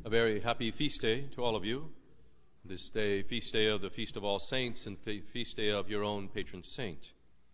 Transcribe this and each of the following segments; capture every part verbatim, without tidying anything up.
A very happy feast day to all of you. This day, feast day of the Feast of All Saints and fe- feast day of your own patron saint.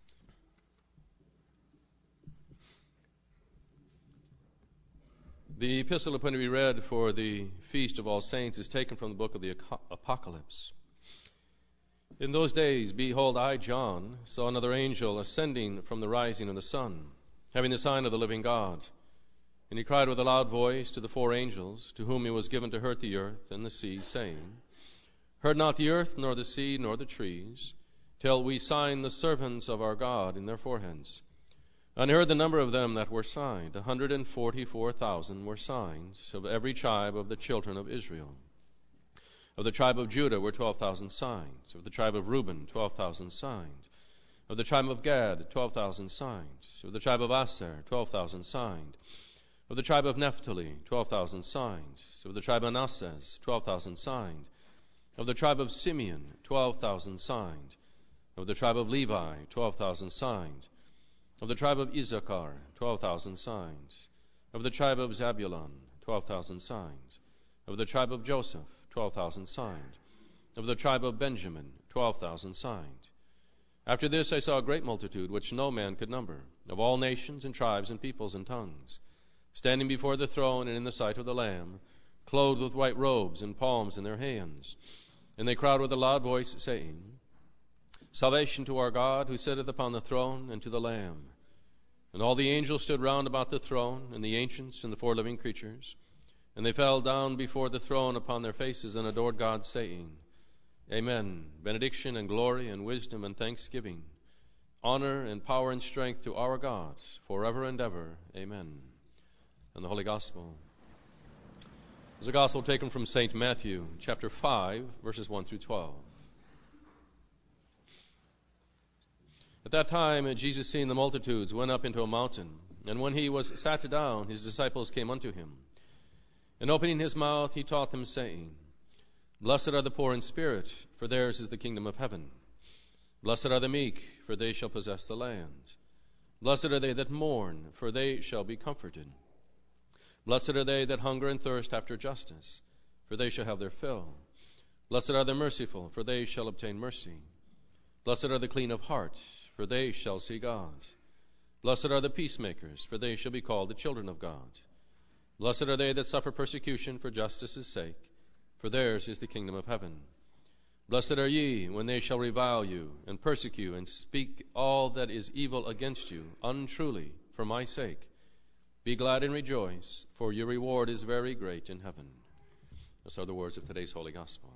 The epistle upon we read for the Feast of All Saints is taken from the book of the Apocalypse. In those days, behold, I, John, saw another angel ascending from the rising of the sun, having the sign of the living God. And he cried with a loud voice to the four angels, to whom it was given to hurt the earth and the sea, saying, Hurt not the earth, nor the sea, nor the trees, till we sign the servants of our God in their foreheads. And I heard the number of them that were signed. A hundred and forty-four thousand were signed, of every tribe of the children of Israel. Of the tribe of Judah were twelve thousand signed. Of the tribe of Reuben, twelve thousand signed. Of the tribe of Gad, twelve thousand signed. Of the tribe of Aser, twelve thousand signed. Of the tribe of Naphtali, twelve thousand signed. Of the tribe of Manasseh, twelve thousand signed. Of the tribe of Simeon, twelve thousand signed. Of the tribe of Levi, twelve thousand signed. Of the tribe of Issachar, twelve thousand signed. Of the tribe of Zabulon, twelve thousand signed. Of the tribe of Joseph, twelve thousand signed. Of the tribe of Benjamin, twelve thousand signed. After this I saw a great multitude, which no man could number, of all nations and tribes and peoples and tongues, standing before the throne and in the sight of the Lamb, clothed with white robes and palms in their hands. And they cried with a loud voice, saying, Salvation to our God, who sitteth upon the throne, and to the Lamb. And all the angels stood round about the throne, and the ancients, and the four living creatures. And they fell down before the throne upon their faces, and adored God, saying, Amen. Benediction and glory and wisdom and thanksgiving, honor and power and strength to our God, forever and ever. Amen. And the Holy Gospel is a gospel taken from Saint Matthew, chapter five, verses one through twelve. At that time, Jesus, seeing the multitudes, went up into a mountain, and when he was sat down, his disciples came unto him. And opening his mouth, he taught them, saying, Blessed are the poor in spirit, for theirs is the kingdom of heaven. Blessed are the meek, for they shall possess the land. Blessed are they that mourn, for they shall be comforted. Blessed are they that hunger and thirst after justice, for they shall have their fill. Blessed are the merciful, for they shall obtain mercy. Blessed are the clean of heart, for they shall see God. Blessed are the peacemakers, for they shall be called the children of God. Blessed are they that suffer persecution for justice' sake, for theirs is the kingdom of heaven. Blessed are ye when they shall revile you, and persecute, and speak all that is evil against you, untruly, for my sake. Be glad and rejoice, for your reward is very great in heaven. Those are the words of today's Holy Gospel.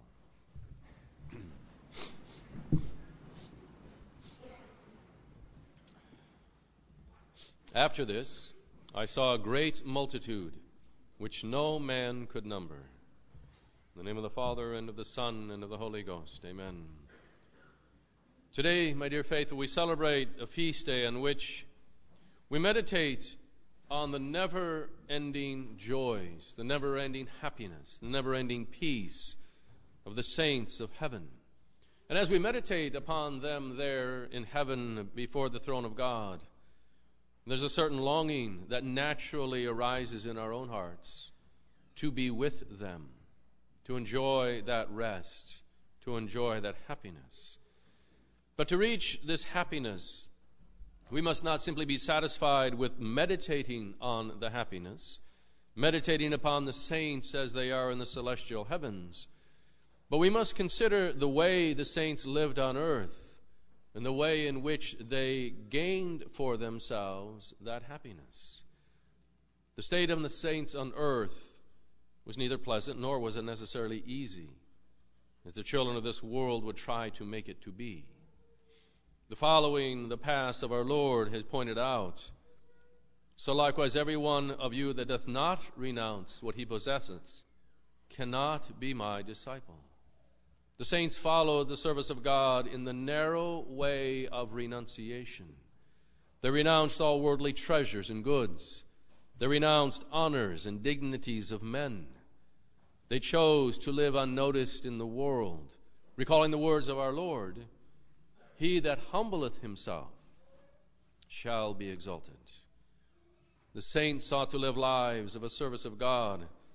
After this, I saw a great multitude, which no man could number. In the name of the Father, and of the Son, and of the Holy Ghost. Amen. Today, my dear faithful, we celebrate a feast day on which we meditate on the never-ending joys, the never-ending happiness, the never-ending peace of the saints of heaven. And as we meditate upon them there in heaven before the throne of God, there's a certain longing that naturally arises in our own hearts to be with them, to enjoy that rest, to enjoy that happiness. But to reach this happiness, we must not simply be satisfied with meditating on the happiness, meditating upon the saints as they are in the celestial heavens, but we must consider the way the saints lived on earth and the way in which they gained for themselves that happiness. The state of the saints on earth was neither pleasant nor was it necessarily easy, as the children of this world would try to make it to be. The following the paths of our Lord has pointed out, so likewise every one of you that doth not renounce what he possesseth cannot be my disciple. The saints followed the service of God in the narrow way of renunciation. They renounced all worldly treasures and goods. They renounced honors and dignities of men. They chose to live unnoticed in the world, recalling the words of our Lord, He that humbleth himself shall be exalted. The saints sought to live lives of a service of God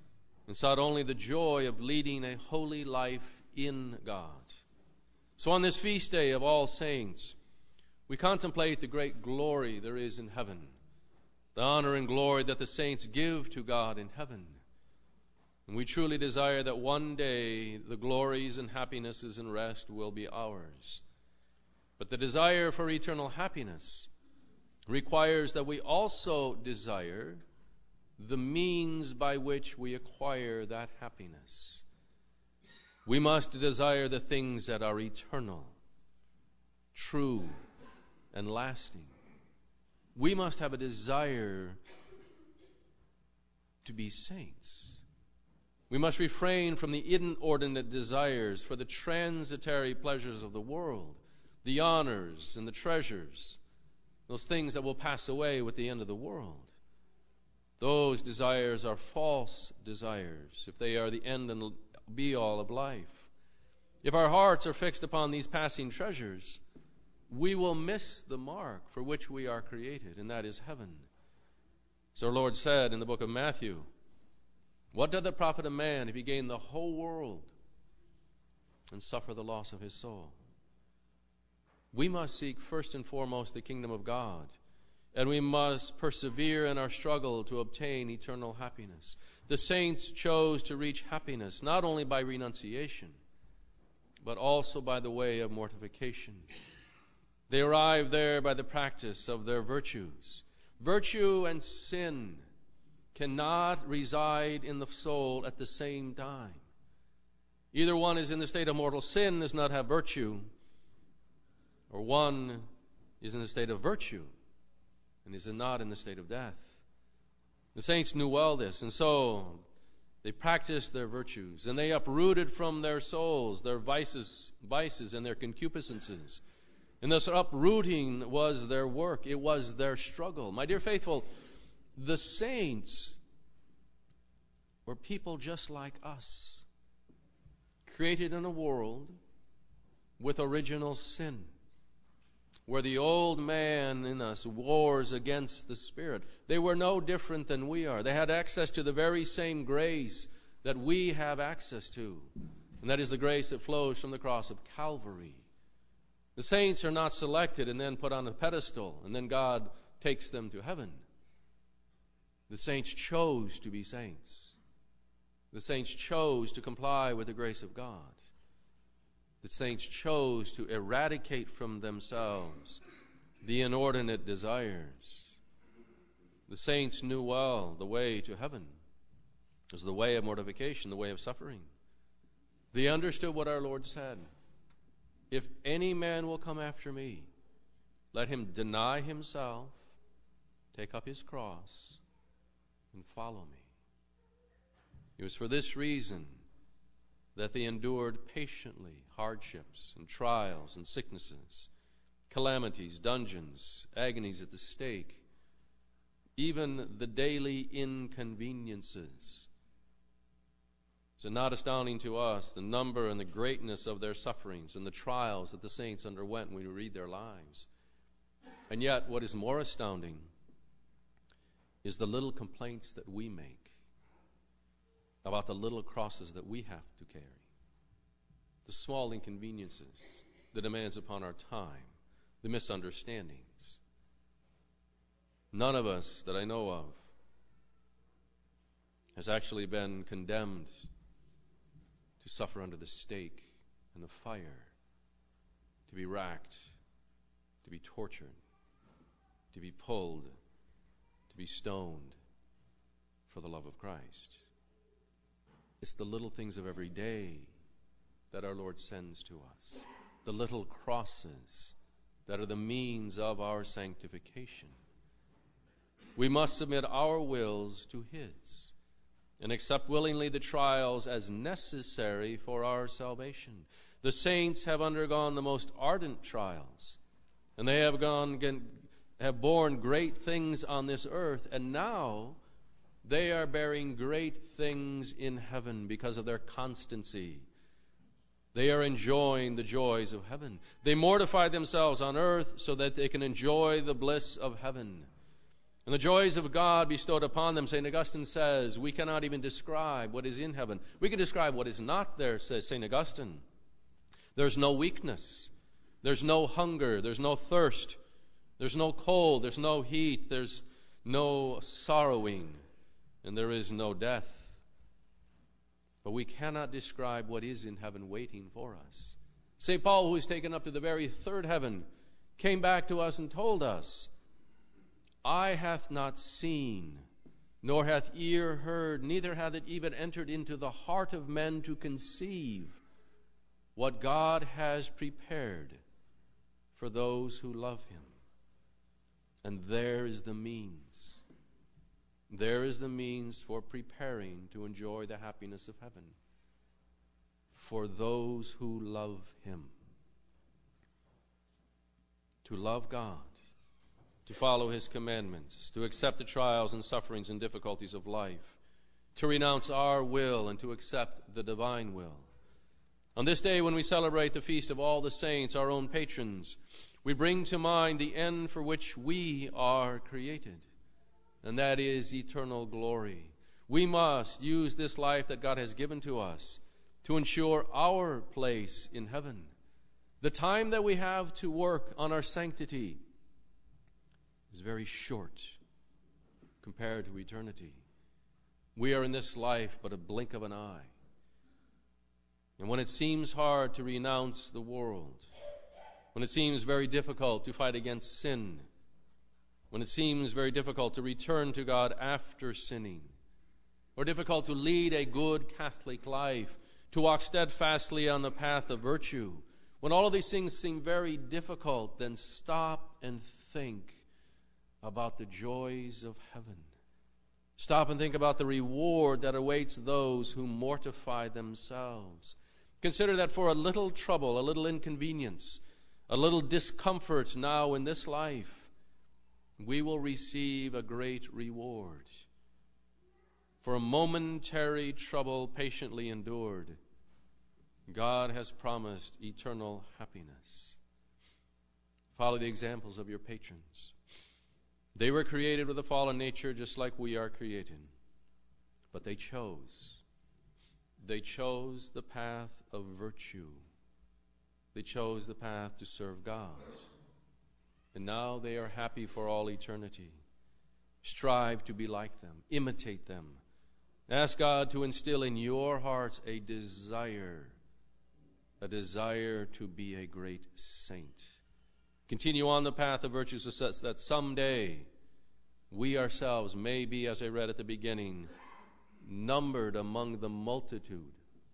and sought only the joy of leading a holy life in God. So on this feast day of All Saints, we contemplate the great glory there is in heaven, the honor and glory that the saints give to God in heaven. And we truly desire that one day the glories and happinesses and rest will be ours. But the desire for eternal happiness requires that we also desire the means by which we acquire that happiness. We must desire the things that are eternal, true, and lasting. We must have a desire to be saints. We must refrain from the inordinate desires for the transitory pleasures of the world, the honors and the treasures, those things that will pass away with the end of the world. Those desires are false desires if they are the end and be-all of life. If our hearts are fixed upon these passing treasures, we will miss the mark for which we are created, and that is heaven. So our Lord said in the book of Matthew, "What doth it profit a man if he gain the whole world and suffer the loss of his soul?" We must seek first and foremost the kingdom of God, and we must persevere in our struggle to obtain eternal happiness. The saints chose to reach happiness not only by renunciation, but also by the way of mortification. They arrived there by the practice of their virtues. Virtue and sin cannot reside in the soul at the same time. Either one is in the state of mortal sin, does not have virtue, or one is in the state of virtue and is not in the state of death. The saints knew well this, and so they practiced their virtues, and they uprooted from their souls their vices, vices and their concupiscences. And this uprooting was their work. It was their struggle. My dear faithful, the saints were people just like us, created in a world with original sin, where the old man in us wars against the Spirit. They were no different than we are. They had access to the very same grace that we have access to, and that is the grace that flows from the cross of Calvary. The saints are not selected and then put on a pedestal, and then God takes them to heaven. The saints chose to be saints. The saints chose to comply with the grace of God. The saints chose to eradicate from themselves the inordinate desires. The saints knew well the way to heaven. It was the way of mortification, the way of suffering. They understood what our Lord said. If any man will come after me, let him deny himself, take up his cross, and follow me. It was for this reason that they endured patiently hardships and trials and sicknesses, calamities, dungeons, agonies at the stake, even the daily inconveniences. Is it not astounding to us the number and the greatness of their sufferings and the trials that the saints underwent when we read their lives? And yet, what is more astounding is the little complaints that we make about the little crosses that we have to carry, the small inconveniences, the demands upon our time, the misunderstandings. None of us that I know of has actually been condemned to suffer under the stake and the fire, to be racked, to be tortured, to be pulled, to be stoned for the love of Christ. It's the little things of every day that our Lord sends to us, the little crosses that are the means of our sanctification. We must submit our wills to His and accept willingly the trials as necessary for our salvation. The saints have undergone the most ardent trials, and they have gone have borne great things on this earth, and now they are bearing great things in heaven because of their constancy. They are enjoying the joys of heaven. They mortify themselves on earth so that they can enjoy the bliss of heaven. And the joys of God bestowed upon them, Saint Augustine says, we cannot even describe what is in heaven. We can describe what is not there, says Saint Augustine. There's no weakness. There's no hunger. There's no thirst. There's no cold. There's no heat. There's no sorrowing. And there is no death. But we cannot describe what is in heaven waiting for us. Saint Paul, who is taken up to the very third heaven, came back to us and told us, eye hath not seen, nor hath ear heard, neither hath it even entered into the heart of men to conceive what God has prepared for those who love him. And there is the means. There is the means for preparing to enjoy the happiness of heaven for those who love him. To love God, to follow his commandments, to accept the trials and sufferings and difficulties of life, to renounce our will and to accept the divine will. On this day when we celebrate the feast of all the saints, our own patrons, we bring to mind the end for which we are created, and that is eternal glory. We must use this life that God has given to us to ensure our place in heaven. The time that we have to work on our sanctity is very short compared to eternity. We are in this life but a blink of an eye. And when it seems hard to renounce the world, when it seems very difficult to fight against sin, when it seems very difficult to return to God after sinning, or difficult to lead a good Catholic life, to walk steadfastly on the path of virtue, when all of these things seem very difficult, then stop and think about the joys of heaven. Stop and think about the reward that awaits those who mortify themselves. Consider that for a little trouble, a little inconvenience, a little discomfort now in this life, we will receive a great reward. For a momentary trouble patiently endured, God has promised eternal happiness. Follow the examples of your patrons. They were created with a fallen nature just like we are created. But they chose. They chose the path of virtue. They chose the path to serve God. And now they are happy for all eternity. Strive to be like them. Imitate them. Ask God to instill in your hearts a desire, a desire to be a great saint. Continue on the path of virtue so that someday we ourselves may be, as I read at the beginning, numbered among the multitude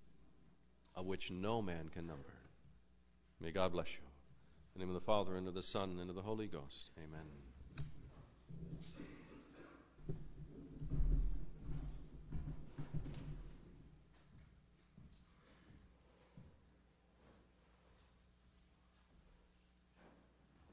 of which no man can number. May God bless you. In the name of the Father, and of the Son, and of the Holy Ghost. Amen.